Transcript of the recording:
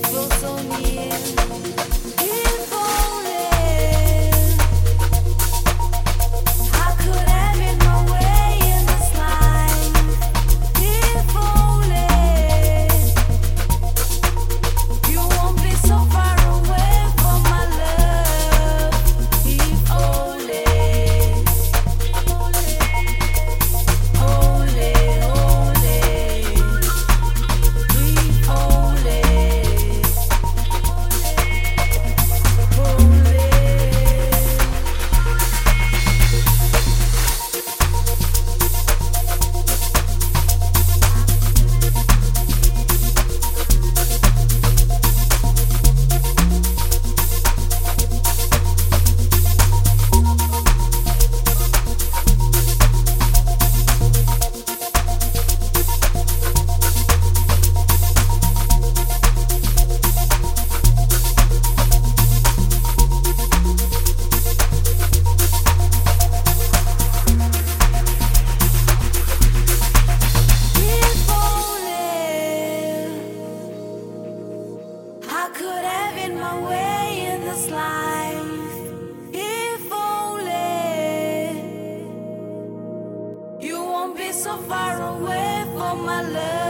feel so near. If only I could have it my way in this life. If only you won't be so far away from my love. If only, only, only, if only, only. If only I could have it my way in this life. If only you won't be so far away from my love.